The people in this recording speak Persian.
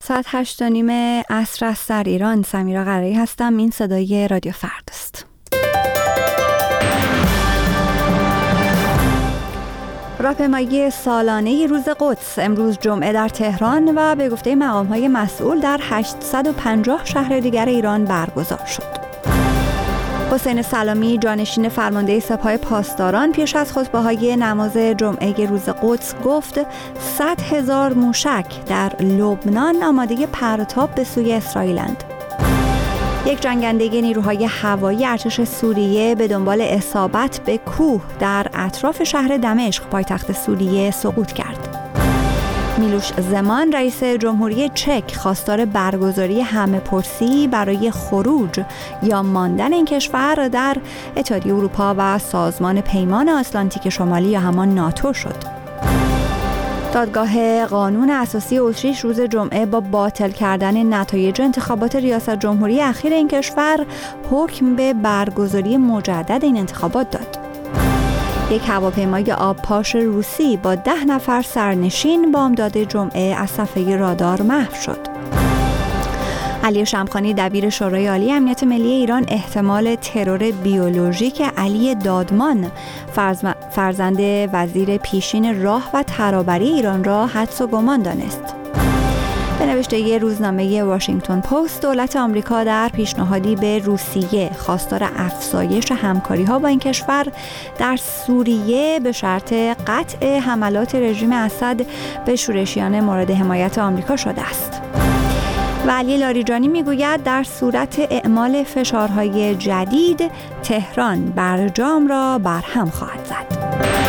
ساعت 8:30 عصر است در ایران. سمیرا قرایی هستم. این صدای رادیو فردا است. راهپیمایی سالانه روز قدس امروز جمعه در تهران و به گفته مقام‌های مسئول در 850 شهر دیگر ایران برگزار شد. حسین سلامی جانشین فرمانده سپاه پاسداران پیش از خطبه‌های نماز جمعه روز قدس گفت 100,000 موشک در لبنان آماده پرتاب به سوی اسرائیلند. یک جنگنده نیروهای هوایی ارتش سوریه به دنبال اصابت به کوه در اطراف شهر دمشق پایتخت سوریه سقوط کرد. میلوش زمان رئیس جمهوری چک خواستار برگزاری همه‌پرسی برای خروج یا ماندن این کشور در اتحادیه اروپا و سازمان پیمان آتلانتیک شمالی یا همان ناتو شد. دادگاه قانون اساسی اتریش روز جمعه با باطل کردن نتایج انتخابات ریاست جمهوری اخیر این کشور حکم به برگزاری مجدد این انتخابات داد. یک هواپیمای آبپاش روسی با 10 نفر سرنشین بامداد جمعه از صفحه رادار محو شد. علی شمخانی دبیر شورای عالی امنیت ملی ایران احتمال ترور بیولوژیک علی دادمان فرزند وزیر پیشین راه و ترابری ایران را حدس و گمان دانست. به نوشته روزنامه واشنگتن پست، دولت آمریکا در پیشنهادی به روسیه خواستار افزایش همکاری‌ها با این کشور در سوریه به شرط قطع حملات رژیم اسد به شورشیان مورد حمایت آمریکا شده است. و علی لاریجانی میگوید در صورت اعمال فشارهای جدید تهران برجام را برهم خواهد زد.